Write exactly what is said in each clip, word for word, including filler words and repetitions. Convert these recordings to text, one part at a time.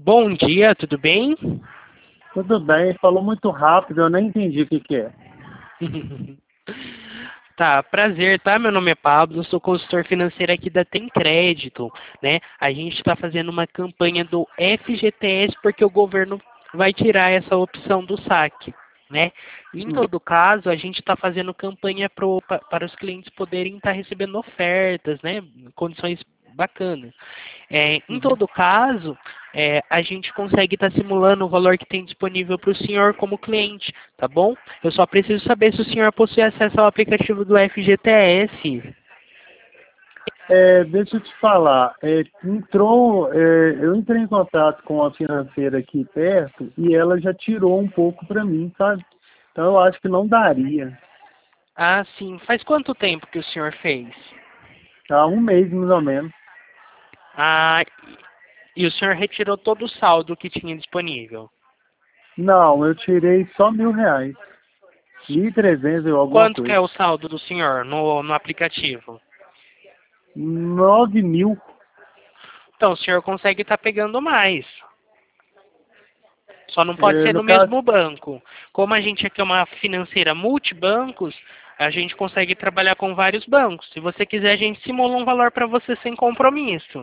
Bom dia, tudo bem? Tudo bem, falou muito rápido, eu nem entendi o que que é. Tá, prazer, tá? Meu nome é Pablo, eu sou consultor financeiro aqui da Tem Crédito, né? A gente está fazendo uma campanha do F G T S porque o governo vai tirar essa opção do saque, né? Em Hum. todo caso, a gente está fazendo campanha pro, pa, para os clientes poderem estar recebendo ofertas, né? Condições bacanas. É, em Uhum. todo caso, é, a gente consegue estar simulando o valor que tem disponível para o senhor como cliente, tá bom? Eu só preciso saber se o senhor possui acesso ao aplicativo do F G T S. É, deixa eu te falar, é, entrou, é, eu entrei em contato com a financeira aqui perto e ela já tirou um pouco para mim, sabe? Então eu acho que não daria. Ah, sim. Faz quanto tempo que o senhor fez? Há um mês mais ou menos. Ah, e o senhor retirou todo o saldo que tinha disponível. Não, eu tirei só mil reais. Mil e trezentos ou alguma Quanto que é coisa. o saldo do senhor no, no aplicativo? Nove mil. Então, o senhor consegue estar pegando mais. Só não pode É, ser no no caso, mesmo banco. Como a gente aqui é uma financeira multibancos, a gente consegue trabalhar com vários bancos. Se você quiser, a gente simula um valor para você sem compromisso.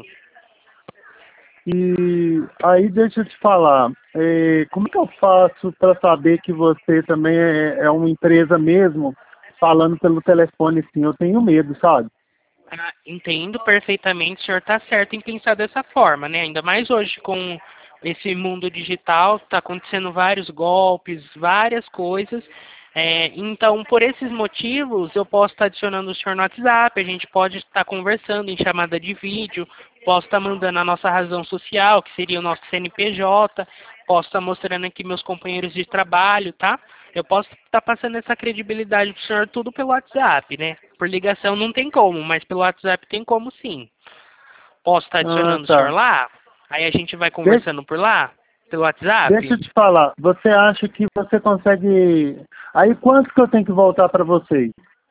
e aí deixa eu te falar, é, como que eu faço para saber que você também é, é uma empresa mesmo, falando pelo telefone assim? Eu tenho medo, sabe? Ah, entendo perfeitamente, o senhor está certo em pensar dessa forma, né? Ainda mais hoje com esse mundo digital, está acontecendo vários golpes, várias coisas. É, então, por esses motivos, eu posso estar adicionando o senhor no WhatsApp, a gente pode estar conversando em chamada de vídeo, posso estar mandando a nossa razão social, que seria o nosso C N P J, posso estar mostrando aqui meus companheiros de trabalho, tá? Eu posso estar passando essa credibilidade pro senhor tudo pelo WhatsApp, né? Por ligação não tem como, mas pelo WhatsApp tem como sim. Posso estar Ah, adicionando o senhor tá. lá? Aí a gente vai Deixa, conversando por lá? Pelo deixa WhatsApp? eu te falar, você acha que você consegue... Aí quanto que eu tenho que voltar para vocês?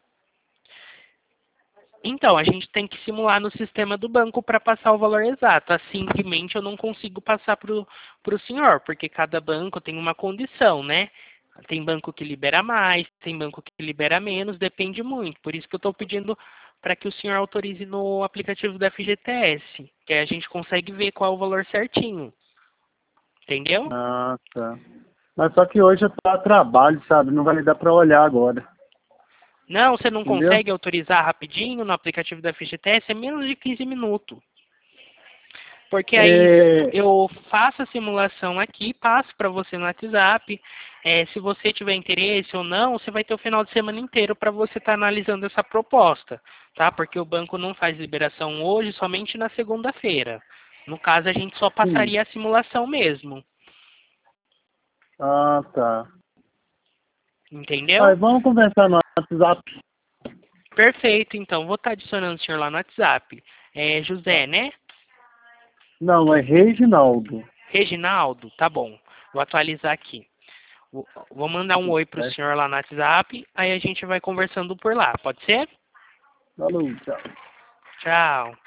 Então, a gente tem que simular no sistema do banco para passar o valor exato. Assim, simplesmente eu não consigo passar para o senhor, porque cada banco tem uma condição, né? Tem banco que libera mais, tem banco que libera menos, depende muito. Por isso que eu estou pedindo para que o senhor autorize no aplicativo da F G T S, que aí a gente consegue ver qual é o valor certinho. Entendeu? Ah, tá. Mas só que hoje eu tô a trabalho, sabe? Não vai dar para olhar agora, Não, você não entendeu? consegue autorizar rapidinho no aplicativo da F G T S, é menos de quinze minutos. Porque aí É, eu faço a simulação aqui, passo para você no WhatsApp. É, se você tiver interesse ou não, você vai ter o final de semana inteiro para você estar analisando essa proposta, tá? Porque o banco não faz liberação hoje, somente na segunda-feira. No caso, a gente só sim. passaria a simulação mesmo, Ah, tá. Aí, entendeu? vamos conversar no WhatsApp. Perfeito, então. Vou estar adicionando o senhor lá no WhatsApp. É Tá. José, né? Não, é Reginaldo. Reginaldo, tá bom. Vou atualizar aqui. Vou vou mandar um oi pro É. senhor lá no WhatsApp, aí a gente vai conversando por lá, pode ser? Falou, tchau. Tchau.